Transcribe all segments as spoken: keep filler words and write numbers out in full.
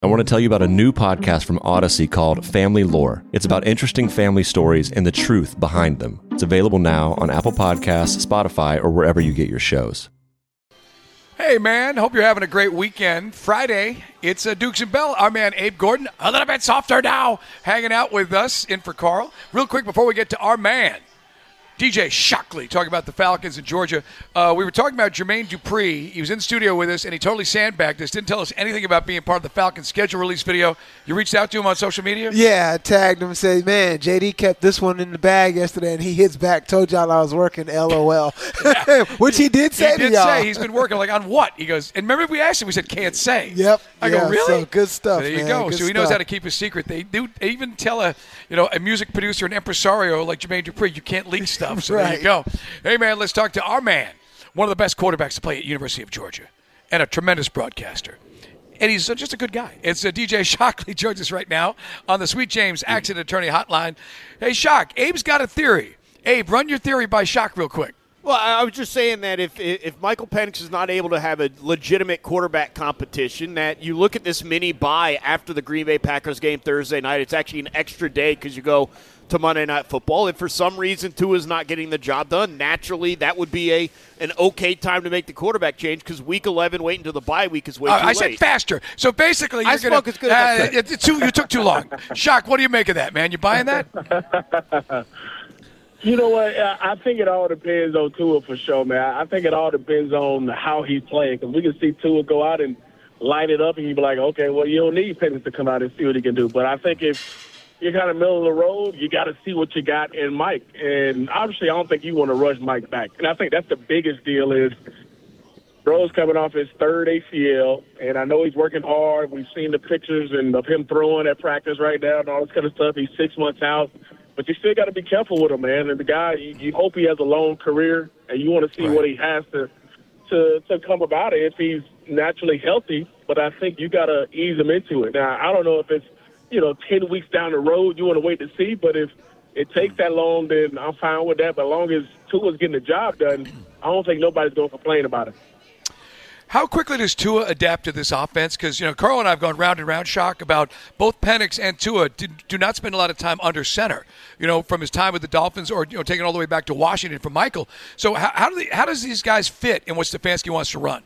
I want to tell you about a new podcast from Odyssey called Family Lore. It's about interesting family stories and the truth behind them. It's available now on Apple Podcasts, Spotify, or wherever you get your shows. Hey, man, hope you're having a great weekend. Friday, it's uh, Dukes and Bell. Our man Abe Gordon, a little bit softer now, hanging out with us in for Carl. Real quick before we get to our man, D J Shockley, talking about the Falcons in Georgia. Uh, we were talking about Jermaine Dupri. He was in studio with us, and he totally sandbagged us. Didn't tell us anything about being part of the Falcons schedule release video. You reached out to him on social media? Yeah, I tagged him and said, man, J D kept this one in the bag yesterday, and he hits back, told y'all I was working, L O L. Yeah. Which he did say he to did y'all. say he's been working, like, on what? He goes, and remember we asked him, we said, can't say. Yep. I yeah, go, really? So good stuff, so there you man. go. Good so he knows stuff. how to keep a secret. They do they even tell a you know a music producer, an impresario like Jermaine Dupri, you can't leak stuff. So right. there you go. Hey, man, let's talk to our man, one of the best quarterbacks to play at University of Georgia, and a tremendous broadcaster. And he's just a good guy. It's uh, D J Shockley joins us right now on the Sweet James Accident Attorney Hotline. Hey, Shock, Abe's got a theory. Abe, run your theory by Shock real quick. Well, I was just saying that if if Michael Penix is not able to have a legitimate quarterback competition, that you look at this mini bye after the Green Bay Packers game Thursday night. It's actually an extra day because you go to Monday Night Football. If for some reason Tua's not getting the job done, naturally that would be a an okay time to make the quarterback change because Week eleven, wait until the bye week is way uh, too I late. said faster. So basically, you're I spoke gonna, as good as I uh, could. it, it, too, you took too long. Shock, what do you make of that, man? You buying that? You know what? I think it all depends on Tua for sure, man. I think it all depends on how he's playing because we can see Tua go out and light it up, and you'd be like, okay, well, you don't need Penix to come out and see what he can do. But I think if you're kind of middle of the road, you got to see what you got in Mike. And obviously, I don't think you want to rush Mike back. And I think that's the biggest deal is Rose coming off his third A C L, and I know he's working hard. We've seen the pictures and of him throwing at practice right now and all this kind of stuff. He's six months out. But you still got to be careful with him, man. And the guy, you, you hope he has a long career, and you want to see right. what he has to, to to come about it if he's naturally healthy. But I think you got to ease him into it. Now, I don't know if it's, you know, ten weeks down the road you want to wait to see. But if it takes that long, then I'm fine with that. But as long as Tua's getting the job done, I don't think nobody's going to complain about it. How quickly does Tua adapt to this offense? Because, you know, Carl and I have gone round and round, Shock, about both Penix and Tua do, do not spend a lot of time under center, you know, from his time with the Dolphins or, you know, taking all the way back to Washington for Michael. So how, how, do they, how does these guys fit in what Stefanski wants to run?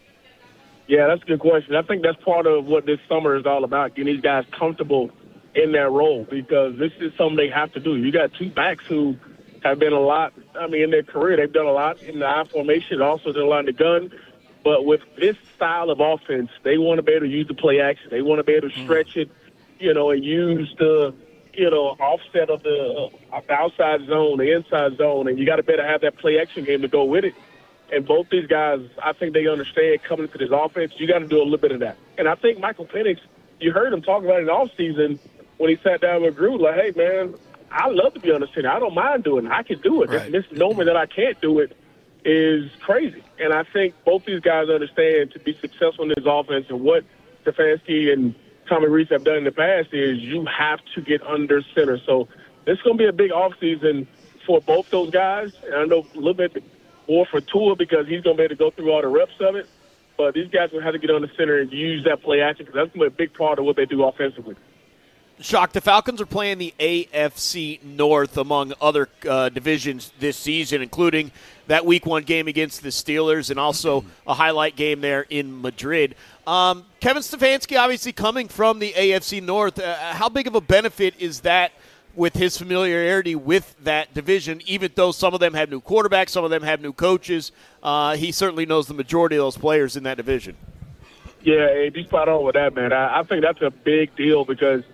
Yeah, that's a good question. I think that's part of what this summer is all about, getting these guys comfortable in their role because this is something they have to do. You got two backs who have been a lot, I mean, in their career, they've done a lot in the I formation, also done a lot in the gun. But with this style of offense, they want to be able to use the play action. They want to be able to stretch it, you know, and use the, you know, offset of the, uh, the outside zone, the inside zone, and you got to better have that play action game to go with it. And both these guys, I think they understand coming into this offense, you got to do a little bit of that. And I think Michael Penix, you heard him talk about it in the offseason when he sat down with Drew, like, hey, man, I love to be on the center. I don't mind doing it. I can do it. Right. This knowing that I can't do it is crazy. And I think both these guys understand to be successful in this offense and what Stefanski and Tommy Rees have done in the past is you have to get under center. So this is going to be a big offseason for both those guys. And I know a little bit more for Tua because he's going to be able to go through all the reps of it. But these guys will have to get under center and use that play action because that's going to be a big part of what they do offensively. Shock, the Falcons are playing the A F C North among other uh, divisions this season, including that week one game against the Steelers and also a highlight game there in Madrid. Um, Kevin Stefanski obviously coming from the A F C North. Uh, how big of a benefit is that with his familiarity with that division, even though some of them have new quarterbacks, some of them have new coaches? Uh, he certainly knows the majority of those players in that division. Yeah, Abe, you spot on with that, man. I, I think that's a big deal because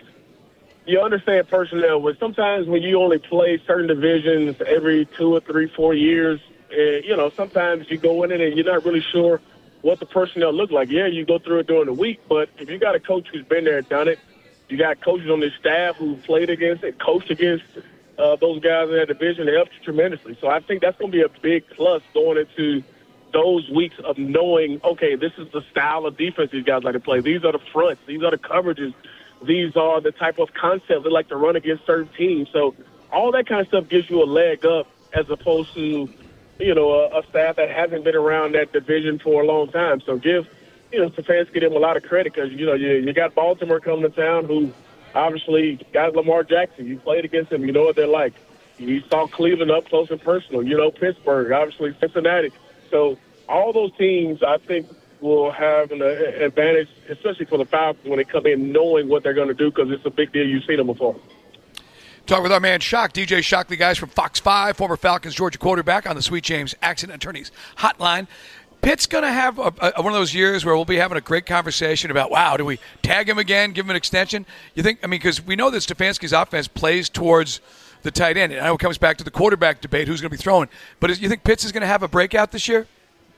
you understand personnel. But sometimes when you only play certain divisions every two or three, four years, uh, you know, sometimes you go in it and you're not really sure what the personnel look like. Yeah, you go through it during the week, but if you got a coach who's been there and done it, you got coaches on this staff who played against it, coached against uh, those guys in that division, it helps you tremendously. So I think that's going to be a big plus going into those weeks of knowing, okay, this is the style of defense these guys like to play. These are the fronts. These are the coverages. These are the type of concepts they like to run against certain teams. So all that kind of stuff gives you a leg up as opposed to, you know, a, a staff that hasn't been around that division for a long time. So give you know, Stefanski give him a lot of credit because, you know, you, you got Baltimore coming to town who obviously got Lamar Jackson. You played against them. You know what they're like. You saw Cleveland up close and personal. You know, Pittsburgh, obviously Cincinnati. So all those teams, I think, will have an advantage, especially for the Falcons when they come in knowing what they're going to do because it's a big deal. You've seen them before. Talk with our man Shock, D J Shock, the guys from Fox five, former Falcons Georgia quarterback on the Sweet James Accident Attorneys Hotline. Pitt's going to have a, a, one of those years where we'll be having a great conversation about, wow, do we tag him again, give him an extension? You think, I mean, because we know that Stefanski's offense plays towards the tight end. And I know it comes back to the quarterback debate, who's going to be throwing. But is, you think Pitts is going to have a breakout this year?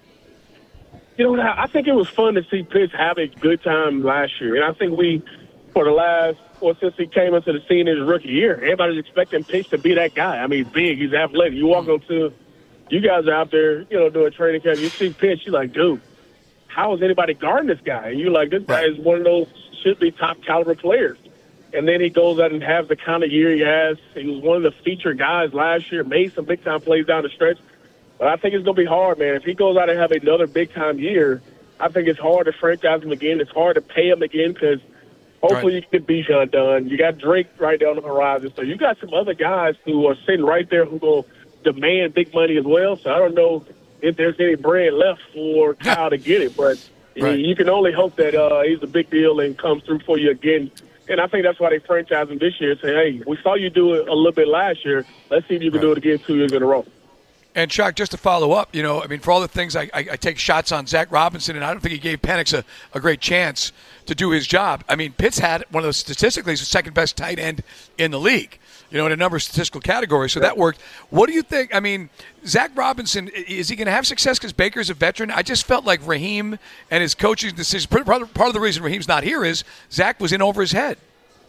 You know, I think it was fun to see Pitts have a good time last year. And I think we, for the last, well, since he came into the scene in his rookie year, everybody's expecting Pitts to be that guy. I mean, he's big, he's athletic. You walk onto, you guys are out there, you know, doing training camp, you see Pitts, you're like, dude, how is anybody guarding this guy? And you're like, this guy is one of those should be top caliber players. And then he goes out and has the kind of year he has. He was one of the featured guys last year, made some big time plays down the stretch. But I think it's going to be hard, man. If he goes out and have another big-time year, I think it's hard to franchise him again. It's hard to pay him again because hopefully right. you can get Bijan done. You got Drake right down the horizon. So you got some other guys who are sitting right there who will demand big money as well. So I don't know if there's any bread left for Kyle to get it. But right. you can only hope that uh, he's a big deal and comes through for you again. And I think that's why they franchise him this year. Say, hey, we saw you do it a little bit last year. Let's see if you can right. do it again two years in a row. And, Chuck, just to follow up, you know, I mean, for all the things I, I, I take shots on Zach Robinson, and I don't think he gave Penix a, a great chance to do his job. I mean, Pitts had one of those statistically, he's the second best tight end in the league, you know, in a number of statistical categories. So yeah. that worked. What do you think? I mean, Zach Robinson, is he going to have success because Baker's a veteran? I just felt like Raheem and his coaching decisions, part of the reason Raheem's not here is Zach was in over his head.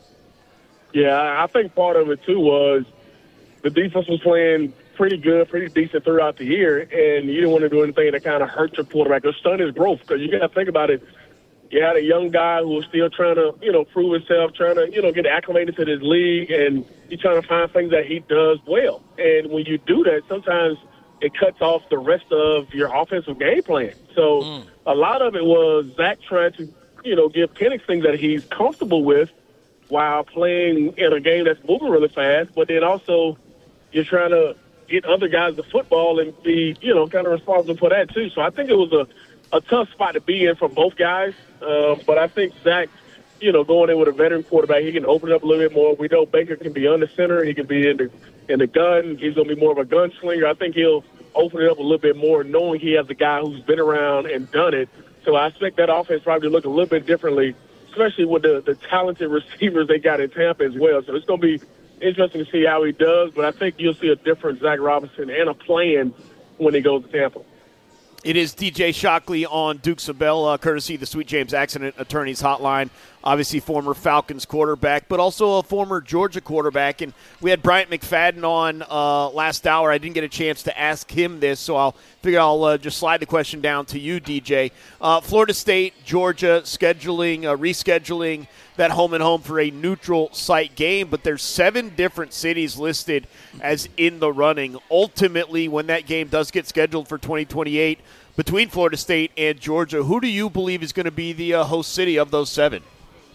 Yeah, I think part of it, too, was the defense was playing pretty good, pretty decent throughout the year, and you didn't want to do anything that kind of hurt your quarterback or stun his growth because you got to think about it. You had a young guy who was still trying to, you know, prove himself, trying to, you know, get acclimated to this league, and he's trying to find things that he does well. And when you do that, sometimes it cuts off the rest of your offensive game plan. So mm. a lot of it was Zach trying to, you know, give Penix things that he's comfortable with while playing in a game that's moving really fast, but then also you're trying to get other guys the football and be, you know, kind of responsible for that too. So I think it was a, a tough spot to be in for both guys. Uh, but I think Zach, you know, going in with a veteran quarterback, he can open it up a little bit more. We know Baker can be on the center. He can be in the in the gun. He's going to be more of a gunslinger. I think he'll open it up a little bit more knowing he has a guy who's been around and done it. So I expect that offense probably to look a little bit differently, especially with the, the talented receivers they got in Tampa as well. So it's going to be interesting to see how he does, but I think you'll see a different Zach Robinson and a plan when he goes to Tampa. It is D J Shockley on Dukes of Bell, uh, courtesy of the Sweet James Accident Attorneys Hotline. Obviously former Falcons quarterback, but also a former Georgia quarterback. And we had Bryant McFadden on uh, last hour. I didn't get a chance to ask him this, so I'll figure I'll uh, just slide the question down to you, D J. Uh, Florida State, Georgia, scheduling, uh, rescheduling that home and home for a neutral site game, but there's seven different cities listed as in the running. Ultimately, when that game does get scheduled for twenty twenty-eight between Florida State and Georgia, who do you believe is going to be the uh, host city of those seven?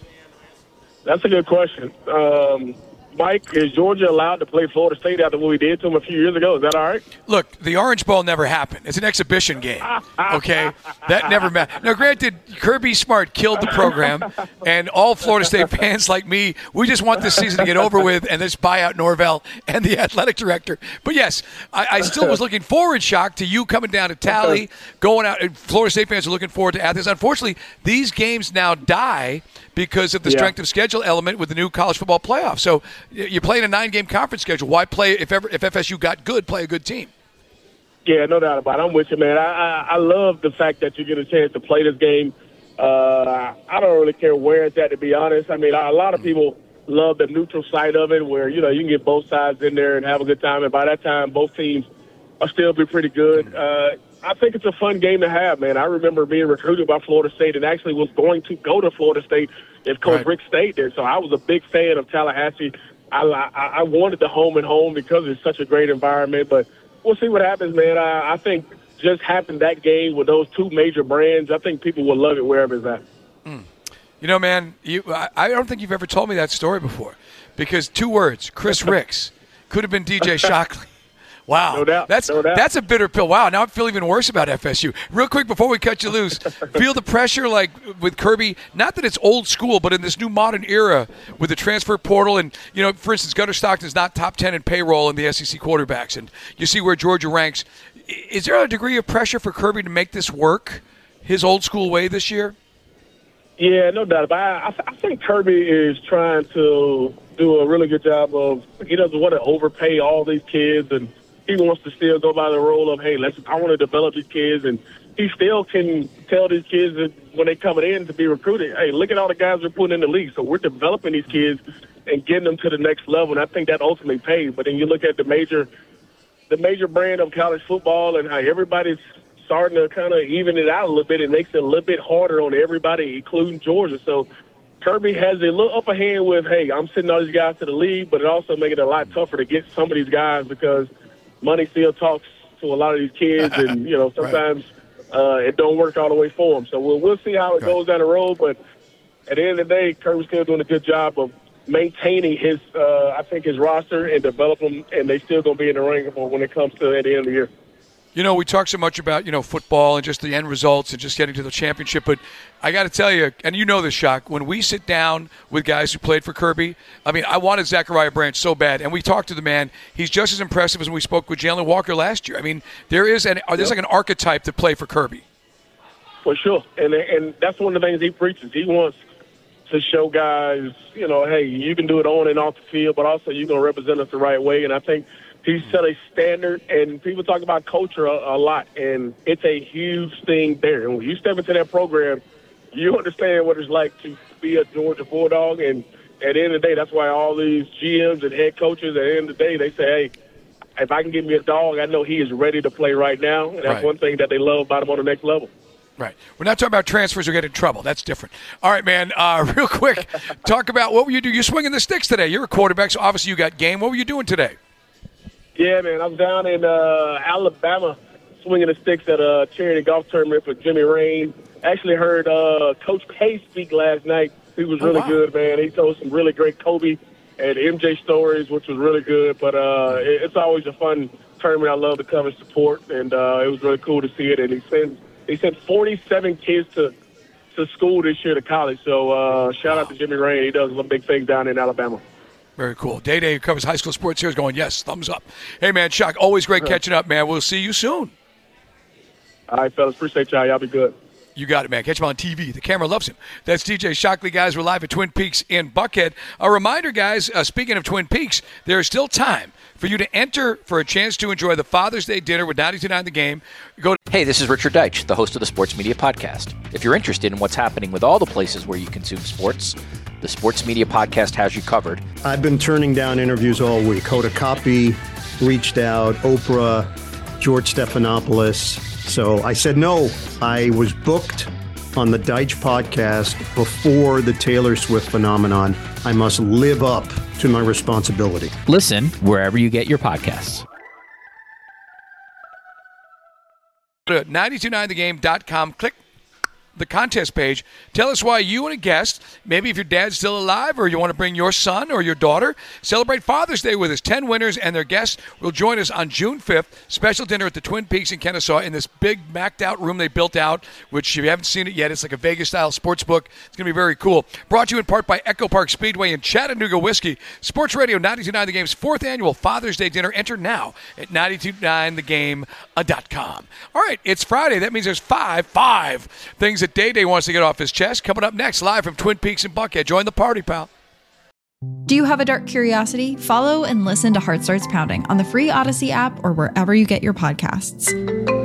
That's a good question. Um, Mike, is Georgia allowed to play Florida State after what we did to them a few years ago? Is that all right? Look, the Orange Bowl never happened. It's an exhibition game, okay? That never mattered. Now, granted, Kirby Smart killed the program, and all Florida State fans like me, we just want this season to get over with and just buy out Norvell and the athletic director. But, yes, I, I still was looking forward, Shock, to you coming down to Tally, going out. And Florida State fans are looking forward to Athens. Unfortunately, these games now die because of the yeah. strength of schedule element with the new college football playoff. So you're playing a nine-game conference schedule. Why play if ever if F S U got good? Play a good team. Yeah, no doubt about it. I'm with you, man. I, I, I love the fact that you get a chance to play this game. Uh, I don't really care where it's at, to be honest. I mean, a lot of people love the neutral side of it where, you know, you can get both sides in there and have a good time. And by that time, both teams will still be pretty good. Uh, I think it's a fun game to have, man. I remember being recruited by Florida State and actually was going to go to Florida State if Coach right. Rick stayed there. So I was a big fan of Tallahassee. I, I, I wanted the home and home because it's such a great environment. But we'll see what happens, man. I, I think just happened that game with those two major brands, I think people will love it wherever it's at. Mm. You know, man, you, I, I don't think you've ever told me that story before, because two words, Chris Ricks, could have been D J Shockley. Wow, no doubt, that's no doubt. that's a bitter pill. Wow, now I feel even worse about F S U. Real quick before we cut you loose, feel the pressure like with Kirby. Not that it's old school, but in this new modern era with the transfer portal, and you know, for instance, Gunnar Stockton's not top ten in payroll in the S E C quarterbacks, and you see where Georgia ranks. Is there a degree of pressure for Kirby to make this work his old school way this year? Yeah, no doubt. But I, I think Kirby is trying to do a really good job of. He doesn't want to overpay all these kids, and he wants to still go by the role of, hey, let's. I want to develop these kids, and he still can tell these kids that when they coming in to be recruited, hey, look at all the guys we're putting in the league. So we're developing these kids and getting them to the next level, and I think that ultimately pays. But then you look at the major, the major brand of college football, and how everybody's starting to kind of even it out a little bit. It makes it a little bit harder on everybody, including Georgia. So Kirby has a little upper hand with, hey, I'm sending all these guys to the league, but it also makes it a lot tougher to get some of these guys because money still talks to a lot of these kids, and, you know, sometimes right. uh, it don't work all the way for them. So we'll, we'll see how it right. goes down the road, but at the end of the day, Kirby's still doing a good job of maintaining his, uh, I think, his roster and develop them, and they still going to be in the ring when it comes to at the end of the year. You know, we talk so much about, you know, football and just the end results and just getting to the championship, but I got to tell you, and you know this, Shock, when we sit down with guys who played for Kirby, I mean, I wanted Zachariah Branch so bad, and we talked to the man. He's just as impressive as when we spoke with Jalen Walker last year. I mean, there is an there's like an archetype to play for Kirby. For sure, and and that's one of the things he preaches. He wants to show guys, you know, hey, you can do it on and off the field, but also you're going to represent us the right way, and I think he set a standard, and people talk about culture a, a lot, and it's a huge thing there. And when you step into that program, you understand what it's like to be a Georgia Bulldog, and at the end of the day, that's why all these G Ms and head coaches, at the end of the day, they say, hey, if I can give me a dog, I know he is ready to play right now, and that's right. one thing that they love about him on the next level. Right. We're not talking about transfers who get in trouble. That's different. All right, man, uh, real quick, talk about what were you doing? You're swinging the sticks today. You're a quarterback, so obviously you got game. What were you doing today? Yeah, man, I was down in uh, Alabama swinging the sticks at a charity golf tournament for Jimmy Rain. Actually heard uh, Coach K speak last night. He was really oh, wow. good, man. He told some really great Kobe and M J stories, which was really good. But uh, it, it's always a fun tournament. I love to come and support, and uh, it was really cool to see it. And he sent he sent forty-seven kids to to school this year to college. So uh, shout wow. out to Jimmy Rain. He does some big things down in Alabama. Very cool. Day Day, who covers high school sports here, is going, yes, thumbs up. Hey, man, Shock, always great catching up, man. We'll see you soon. All right, fellas. Appreciate y'all. Y'all be good. You got it, man. Catch him on T V. The camera loves him. That's D J Shockley, guys. We're live at Twin Peaks in Buckhead. A reminder, guys, uh, speaking of Twin Peaks, there is still time for you to enter for a chance to enjoy the Father's Day dinner with ninety-two point nine The Game. Go to- hey, this is Richard Deitch, the host of the Sports Media Podcast. If you're interested in what's happening with all the places where you consume sports, the Sports Media Podcast has you covered. I've been turning down interviews all week. Hoda Kotb reached out, Oprah, George Stephanopoulos. So I said no. I was booked on the Deitch podcast before the Taylor Swift phenomenon. I must live up to my responsibility. Listen wherever you get your podcasts. Go to nine two nine the game dot com. Click the contest page. Tell us why you and a guest, maybe if your dad's still alive or you want to bring your son or your daughter, celebrate Father's Day with us. Ten winners and their guests will join us on June fifth. Special dinner at the Twin Peaks in Kennesaw in this big macked out room they built out, which if you haven't seen it yet, it's like a Vegas-style sports book. It's going to be very cool. Brought to you in part by Echo Park Speedway and Chattanooga Whiskey. Sports Radio ninety-two point nine The Game's fourth annual Father's Day dinner. Enter now at nine two nine the game dot com. All right, it's Friday. That means there's five, five things that Day Day wants to get off his chest. Coming up next, live from Twin Peaks in Buckhead. Join the party, pal. Do you have a dark curiosity? Follow and listen to Heart Starts Pounding on the free Odyssey app or wherever you get your podcasts.